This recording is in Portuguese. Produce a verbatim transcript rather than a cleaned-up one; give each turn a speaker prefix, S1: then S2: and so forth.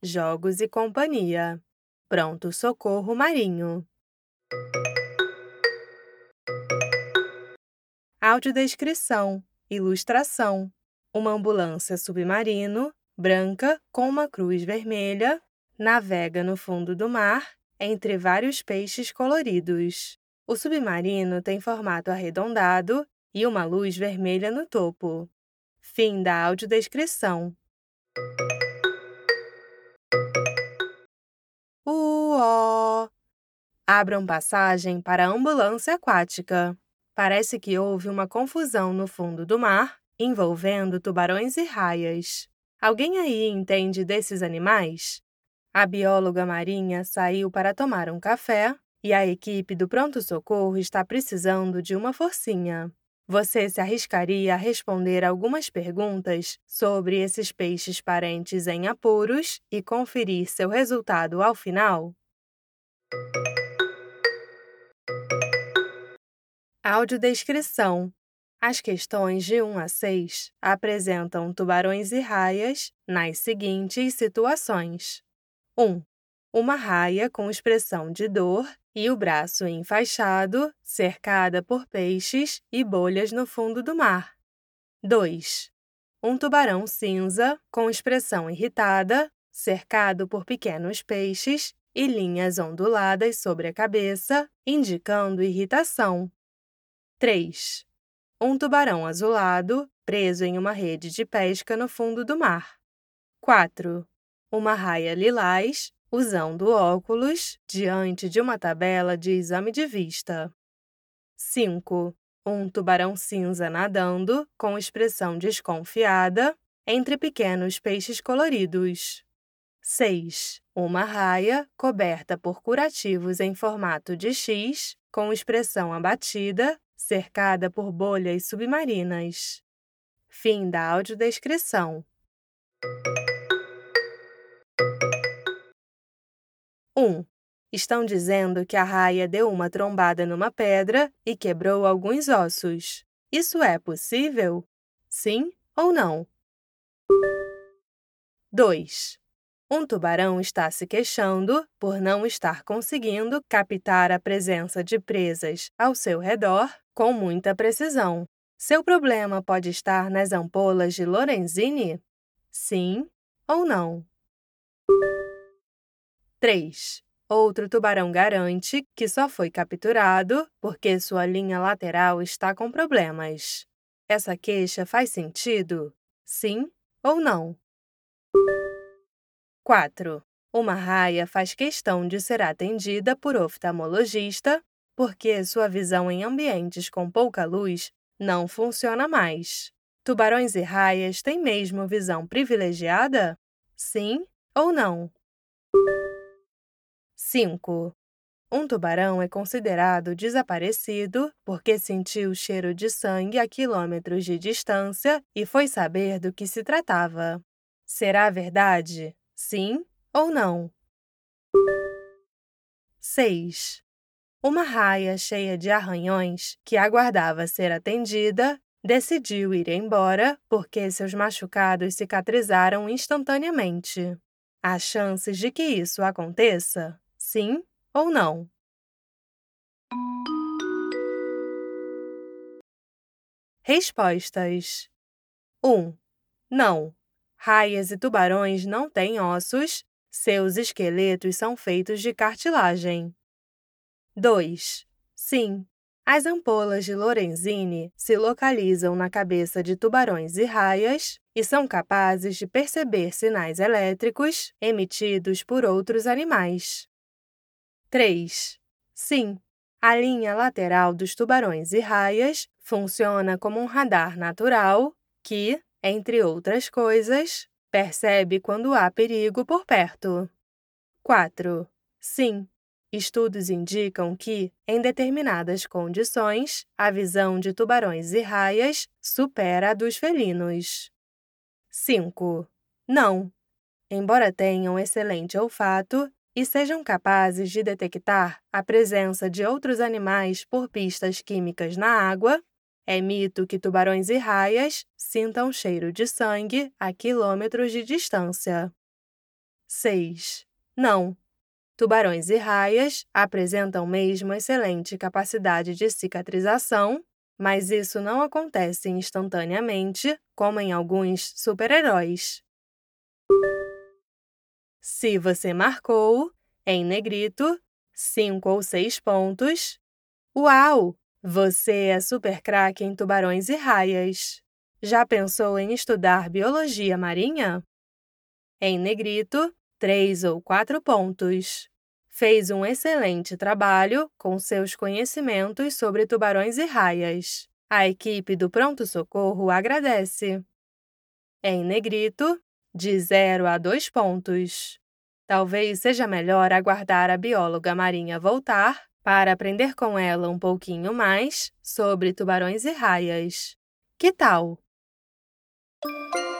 S1: Jogos e Companhia. Pronto Socorro Marinho. Audiodescrição. Ilustração. Uma ambulância submarino, branca, com uma cruz vermelha, navega no fundo do mar, entre vários peixes coloridos. O submarino tem formato arredondado e uma luz vermelha no topo. Fim da audiodescrição. Uó! Abram passagem para a ambulância aquática. Parece que houve uma confusão no fundo do mar, envolvendo tubarões e raias. Alguém aí entende desses animais? A bióloga marinha saiu para tomar um café e a equipe do pronto-socorro está precisando de uma forcinha. Você se arriscaria a responder algumas perguntas sobre esses peixes parentes em apuros e conferir seu resultado ao final? Audiodescrição. As questões de um a seis apresentam tubarões e raias nas seguintes situações. um. Uma raia com expressão de dor e o braço enfaixado, cercada por peixes e bolhas no fundo do mar. dois. Um tubarão cinza com expressão irritada, cercado por pequenos peixes e linhas onduladas sobre a cabeça, indicando irritação. três. Um tubarão azulado, preso em uma rede de pesca no fundo do mar. quatro. Uma raia lilás, usando óculos, diante de uma tabela de exame de vista. cinco. Um tubarão cinza nadando, com expressão desconfiada, entre pequenos peixes coloridos. seis. Uma raia coberta por curativos em formato de X, com expressão abatida, cercada por bolhas submarinas. Fim da audiodescrição. um. Estão dizendo que a raia deu uma trombada numa pedra e quebrou alguns ossos. Isso é possível? Sim ou não? dois. Um tubarão está se queixando por não estar conseguindo captar a presença de presas ao seu redor com muita precisão. Seu problema pode estar nas ampolas de Lorenzini? Sim ou não? três. Outro tubarão garante que só foi capturado porque sua linha lateral está com problemas. Essa queixa faz sentido? Sim ou não? quatro. Uma raia faz questão de ser atendida por oftalmologista porque sua visão em ambientes com pouca luz não funciona mais. Tubarões e raias têm mesmo visão privilegiada? Sim ou não? cinco. Um tubarão é considerado desaparecido porque sentiu o cheiro de sangue a quilômetros de distância e foi saber do que se tratava. Será verdade? Sim ou não? seis. Uma raia cheia de arranhões, que aguardava ser atendida, decidiu ir embora porque seus machucados cicatrizaram instantaneamente. Há chances de que isso aconteça? Sim ou não? Respostas. um. Não. Raias e tubarões não têm ossos, seus esqueletos são feitos de cartilagem. dois. Sim. As ampolas de Lorenzini se localizam na cabeça de tubarões e raias e são capazes de perceber sinais elétricos emitidos por outros animais. três. Sim. A linha lateral dos tubarões e raias funciona como um radar natural que, entre outras coisas, percebe quando há perigo por perto. quatro. Sim. Estudos indicam que, em determinadas condições, a visão de tubarões e raias supera a dos felinos. cinco. Não. Embora tenham excelente olfato e sejam capazes de detectar a presença de outros animais por pistas químicas na água, é mito que tubarões e raias sintam cheiro de sangue a quilômetros de distância. seis. Não. Tubarões e raias apresentam mesmo excelente capacidade de cicatrização, mas isso não acontece instantaneamente, como em alguns super-heróis. Se você marcou, em negrito, cinco ou seis pontos, uau! Você é super craque em tubarões e raias. Já pensou em estudar biologia marinha? Em negrito, três ou quatro pontos. Fez um excelente trabalho com seus conhecimentos sobre tubarões e raias. A equipe do Pronto Socorro agradece. Em negrito, de zero a dois pontos. Talvez seja melhor aguardar a bióloga marinha voltar para aprender com ela um pouquinho mais sobre tubarões e raias. Que tal?